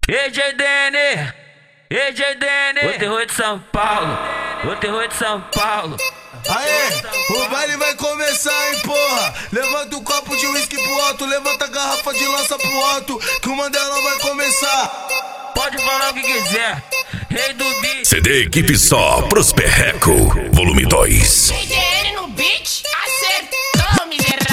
EJDN, EJDN, o terror de São Paulo, o terror de São Paulo. Aê, o baile vai começar, hein, porra. Levanta o copo de uísque pro alto, levanta a garrafa de lança pro alto, que o Mandela vai começar. Pode falar o que quiser, rei do beat. CD Equipe Só pros Perreco, volume 2. EJDN no beat, acertou, miserável.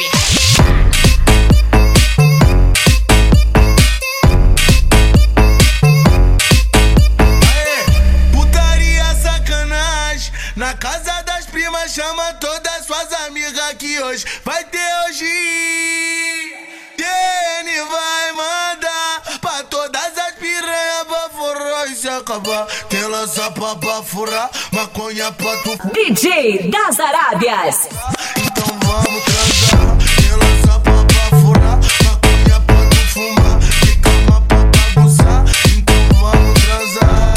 Na casa das primas, chama todas suas amigas que hoje vai ter hoje. DN vai mandar pra todas as piranhas baforrar e se acabar. Tem lança pra bafurar, maconha pra tu. DJ das Arábias. Então vamos transar. Tem lança pra bafurar, maconha pra tu fumar. Tem cama pra bagunçar, então vamos transar.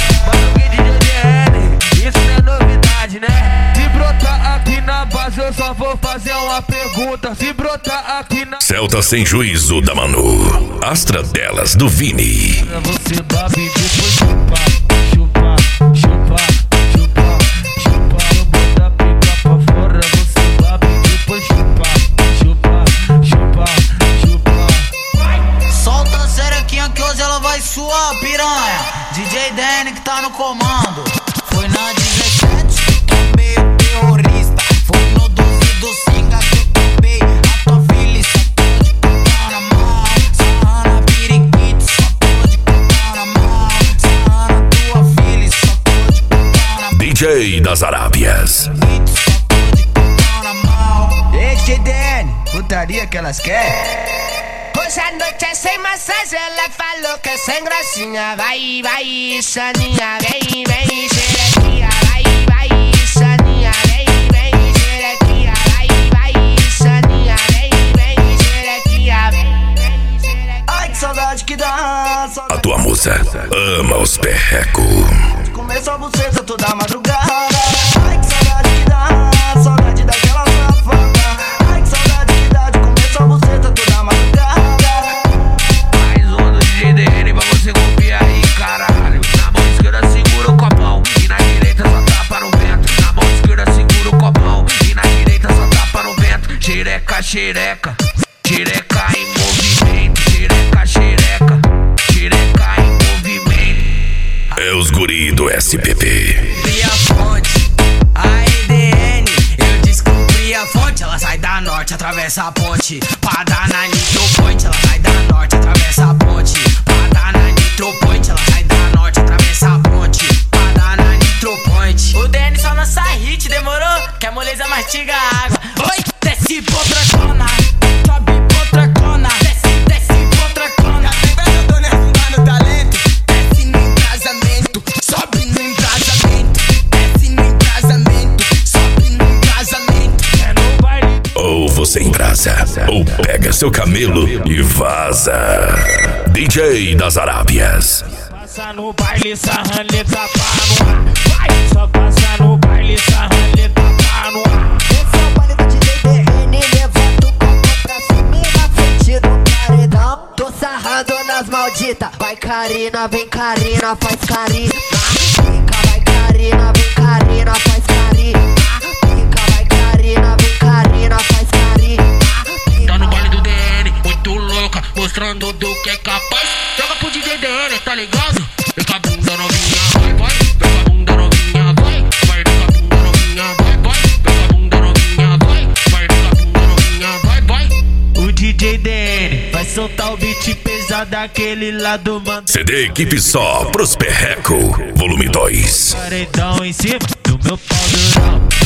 Isso não é novidade, né? Se brotar aqui na base, eu só vou fazer uma pergunta. Se brotar aqui na Celta Sem Juízo da Manu, Astra Delas do Vini. você babe depois chupar, chupar, chupar, chupar, chupar. Eu boto a pica pra fora, você babe depois chupar, chupar, chupar, chupar. Solta a serequinha que hoje ela vai suar, piranha. DJ DN que tá no comando. Foi na 17 que eu tomei o terrorista. Foi no 12 do Singa que eu tomei a tua filha. Só tô de cocão na mão, sarrando periquito. Só tô de cocão na mão, sarrando tua filha. Só tô de cocão na mão. DJ das Arábias. Só tô de cocão na mão. EJDN, putaria que elas querem. Hoje a noite é sem massagem, ela falou que é sem gracinha. Vai, vai, Xaninha, vem, vem, xerequinha. Vai, vai, Xaninha, vem, vem, xerequinha. Vai, vai, Xaninha, vem, vem, xerequinha. Vem, vem, xerequinha. Ai, que saudade que dá, A saudade tua musa ama os Perreco. de comer sua buceta toda madrugada. Ai, que saudade que dá, saudade daquela safada. Ai, que saudade que dá de comer sua buceta toda madrugada. Mais um do DJDN pra você copiar aí, caralho. Na mão esquerda segura o copão e na direita só tapa no vento. Na mão esquerda segura o copão e na direita só tapa no vento. Xereca, xereca, xereca em movimento. Xereca, xereca, xereca em movimento. É os guri do SPP. Descobri a fonte, a EDN. Eu descobri a fonte, ela sai da norte, atravessa a ponte. Pra dar na Nitro Point, ela sai da norte, atravessa a ponte. Pra dar na Nitro Point, ela sai da norte, atravessa a ponte. Pra dar na Nitro Point. O DN só lança hit, demorou? Que a moleza mastiga a água. Oi, desce pra outra cona, sobe pra outra cona. Desce, desce pra outra cona. Eu tô nerfando no talento. Desce no embrasamento, sobe no embrasamento. Desce no embrasamento, sobe no embrasamento. É no baile. Ou você embrasa, ou pega seu camelo e vaza. DJ das Arábias. Passa no baile, sarraneta pá no ar. Vai, só passa no baile, sarraneta pá no ar. Esse é o baile do DJDN, levanta o copo pra cima e na frente do paredão. Tô sarrando nas malditas. Vai Karina, vem Karina, faz Karina. Fica, vai Karina, vem Karina, faz Karina. Fica, vai Karina, vem Karina, faz Karina. Tá no baile do DN, muito louca, mostrando do que é capaz. Joga pro DJDN, tá ligado? Vem com a bunda novinha, vai, vai. Vem com a bunda novinha, vai. Vai, vem com a bunda novinha, vai, vai. Vem com a bunda novinha, vai. Vai, vem com a bunda novinha, vai, vai. O DJDN vai soltar o beat pesado daquele lado, mano. CD Equipe Só pros Perreco, volume 2. Paredão em cima do meu pau durão.